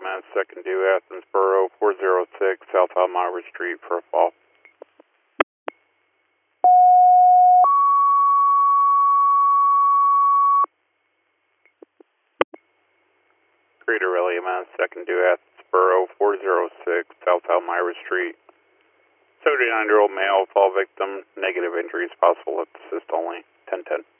EMS, second due Athens Borough, 406 South Elmira Street for a fall. Greater EMS, second due Athens Borough, 406 South Elmira Street. 79-year-old male, fall victim, negative injuries possible at assist only, 1010.